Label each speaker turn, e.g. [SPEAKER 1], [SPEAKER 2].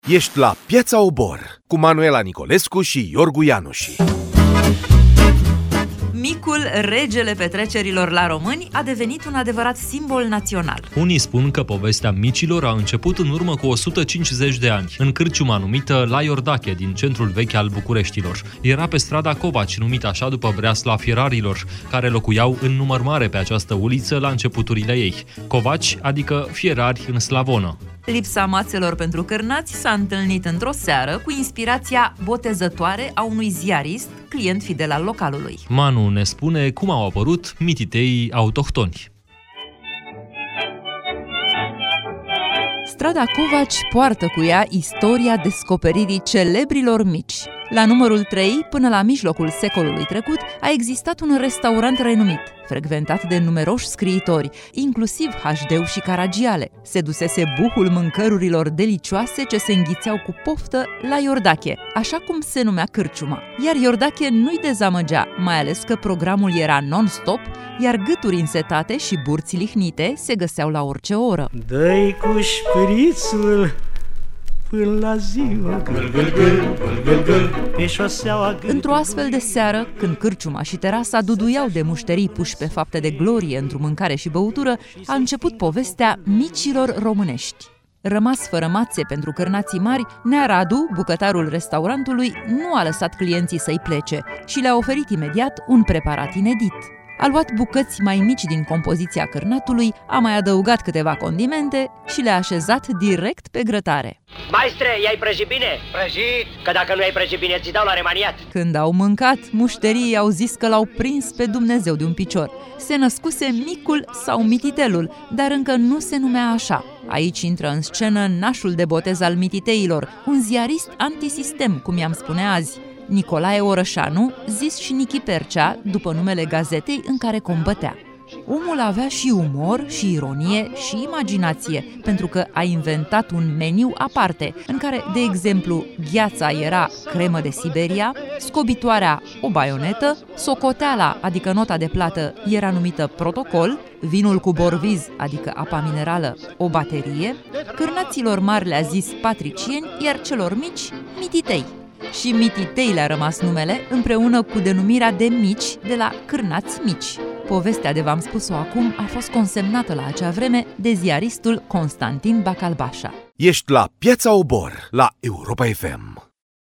[SPEAKER 1] Ești la Piața Obor cu Manuela Nicolescu și Iorgu Ianuși.
[SPEAKER 2] Micul, regele petrecerilor la români, a devenit un adevărat simbol național.
[SPEAKER 3] Unii spun că povestea micilor a început în urmă cu 150 de ani, în cârciuma numită La Iordache, din centrul vechi al Bucureștilor. Era pe strada Covaci, numită așa după breasla fierarilor, care locuiau în număr mare pe această uliță la începuturile ei. Covaci, adică fierari în slavonă.
[SPEAKER 2] Lipsa mațelor pentru cârnați s-a întâlnit într-o seară cu inspirația botezătoare a unui ziarist, client fidel al localului.
[SPEAKER 3] Manu ne spune cum au apărut mititeii autohtoni.
[SPEAKER 2] Strada Covaci poartă cu ea istoria descoperirii celebrilor mici. La numărul 3, până la mijlocul secolului trecut, a existat un restaurant renumit, frecventat de numeroși scriitori, inclusiv Hașdeu și Caragiale. Se dusese buhul mâncărurilor delicioase ce se înghițeau cu poftă la Iordache, așa cum se numea cârciuma. Iar Iordache nu-i dezamăgea, mai ales că programul era non-stop, iar gâturi însetate și burți lihnite se găseau la orice oră.
[SPEAKER 4] Dă-i cu șprițul până la ziua, pe șoseaua.
[SPEAKER 2] Într-o astfel de seară, când cârciuma și terasa duduiau de mușterii puși pe fapte de glorie într-o mâncare și băutură, a început povestea micilor românești. Rămas fără mațe pentru cârnații mari, Nea Radu, bucătarul restaurantului, nu a lăsat clienții să-i plece și le-a oferit imediat un preparat inedit. A luat bucăți mai mici din compoziția cârnatului, a mai adăugat câteva condimente și le-a așezat direct pe grătare.
[SPEAKER 5] Maestre, i-ai prăjit bine? Prăjit? Că dacă nu i-ai prăjit bine, ți dau la remaniat.
[SPEAKER 2] Când au mâncat, mușterii au zis că l-au prins pe Dumnezeu de un picior. Se născuse micul sau mititelul, dar încă nu se numea așa. Aici intră în scenă nașul de botez al mititeilor, un ziarist antisistem, cum i-am spune azi. Nicolae Orășanu, zis și Nichi Percea, după numele gazetei în care combătea. Omul avea și umor, și ironie, și imaginație, pentru că a inventat un meniu aparte, în care, de exemplu, gheața era cremă de Siberia, scobitoarea o baionetă, socoteala, adică nota de plată, era numită protocol, vinul cu borviz, adică apa minerală, o baterie, cârnaților mari le-a zis patricieni, iar celor mici, mititei. Și mititei le-a rămas numele, împreună cu denumirea de mici de la cârnați mici. Povestea de v-am spus-o acum a fost consemnată la acea vreme de ziaristul Constantin Bacalbașa.
[SPEAKER 1] Ești la Piața Obor la Europa FM.